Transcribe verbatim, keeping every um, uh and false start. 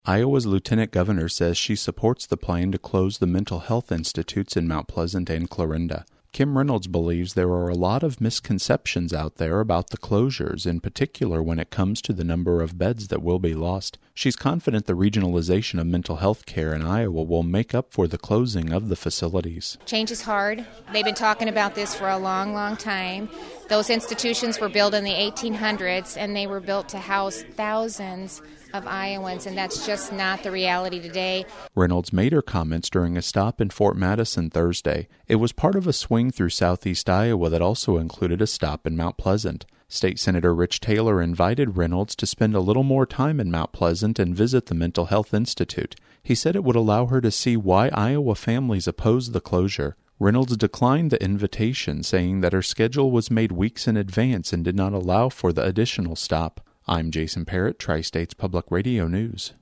Iowa's lieutenant governor says she supports the plan to close the mental health institutes in Mount Pleasant and Clarinda. Kim Reynolds believes there are a lot of misconceptions out there about the closures, in particular when it comes to the number of beds that will be lost. She's confident the regionalization of mental health care in Iowa will make up for the closing of the facilities. Change is hard. They've been talking about this for a long, long time. Those institutions were built in the eighteen hundreds, and they were built to house thousands of Iowans, and that's just not the reality today. Reynolds made her comments during a stop in Fort Madison Thursday. It was part of a swing through southeast Iowa that also included a stop in Mount Pleasant. State Senator Rich Taylor invited Reynolds to spend a little more time in Mount Pleasant and visit the Mental Health Institute. He said it would allow her to see why Iowa families oppose the closure. Reynolds declined the invitation, saying that her schedule was made weeks in advance and did not allow for the additional stop. I'm Jason Parrott, Tri-States Public Radio News.